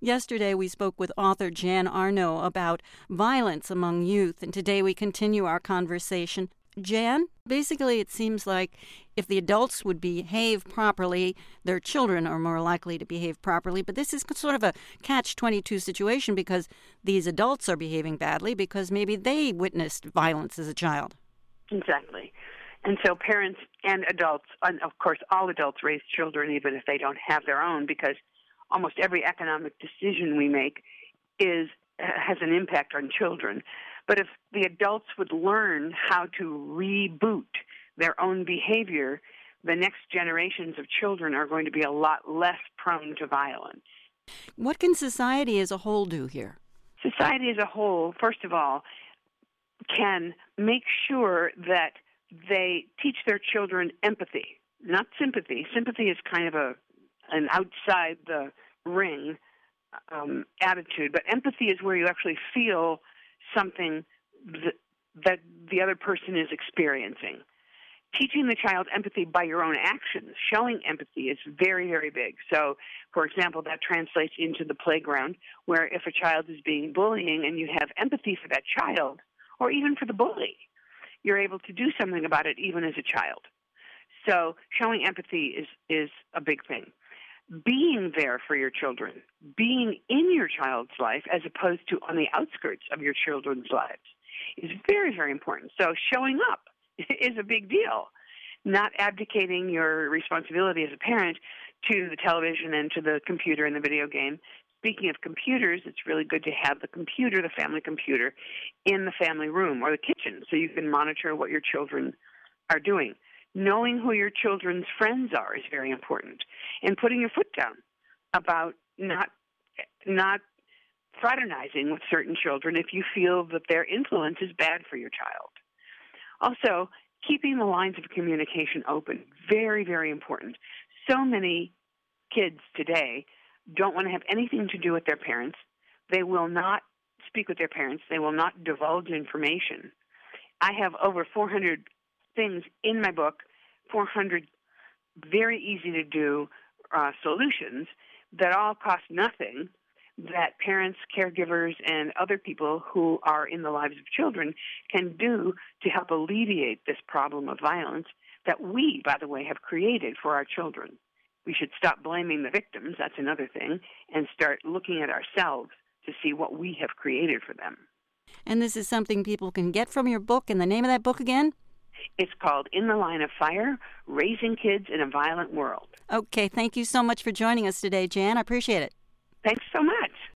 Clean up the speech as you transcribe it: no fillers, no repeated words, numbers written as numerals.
Yesterday, we spoke with author Jan Arno about violence among youth, and today we continue our conversation. Jan, basically it seems like if the adults would behave properly, their children are more likely to behave properly. But this is sort of a catch-22 situation because these adults are behaving badly because maybe they witnessed violence as a child. Exactly. And so parents and adults, and of course all adults raise children even if they don't have their own, because almost every economic decision we make has an impact on children. But if the adults would learn how to reboot their own behavior, the next generations of children are going to be a lot less prone to violence. What can society as a whole do here? Society as a whole, first of all, can make sure that they teach their children empathy, not sympathy. Sympathy is kind of an outside the ring attitude, but empathy is where you actually feel something that the other person is experiencing. Teaching the child empathy by your own actions, showing empathy, is very, very big. So, for example, that translates into the playground, where if a child is being bullying and you have empathy for that child, or even for the bully, you're able to do something about it even as a child. So showing empathy is a big thing. Being there for your children, being in your child's life as opposed to on the outskirts of your children's lives is very, very important. So showing up is a big deal. Not abdicating your responsibility as a parent to the television and to the computer and the video game. Speaking of computers, it's really good to have the computer, the family computer, in the family room or the kitchen so you can monitor what your children are doing. Knowing who your children's friends are is very important. And putting your foot down about not fraternizing with certain children if you feel that their influence is bad for your child. Also, keeping the lines of communication open, very, very important. So many kids today don't want to have anything to do with their parents. They will not speak with their parents. They will not divulge information. I have over 400 things in my book, 400 very easy to do solutions that all cost nothing, that parents, caregivers, and other people who are in the lives of children can do to help alleviate this problem of violence that we, by the way, have created for our children. We should stop blaming the victims, that's another thing, and start looking at ourselves to see what we have created for them. And this is something people can get from your book, and the name of that book again? It's called In the Line of Fire, Raising Kids in a Violent World. Okay, thank you so much for joining us today, Jan. I appreciate it. Thanks so much.